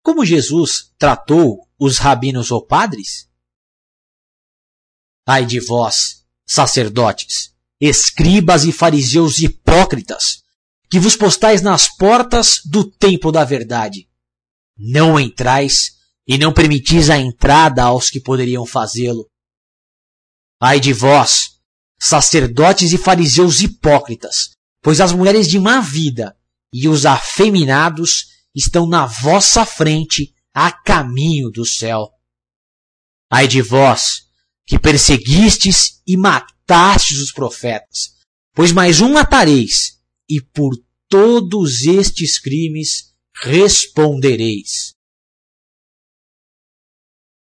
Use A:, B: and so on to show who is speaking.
A: como Jesus tratou os rabinos ou padres? Ai de vós, sacerdotes, escribas e fariseus hipócritas, que vos postais nas portas do templo da verdade. Não entrais e não permitis a entrada aos que poderiam fazê-lo. Ai de vós, sacerdotes e fariseus hipócritas, pois as mulheres de má vida e os afeminados estão na vossa frente a caminho do céu. Ai de vós, que perseguistes e matastes os profetas, pois mais um matareis, e por todos estes crimes respondereis.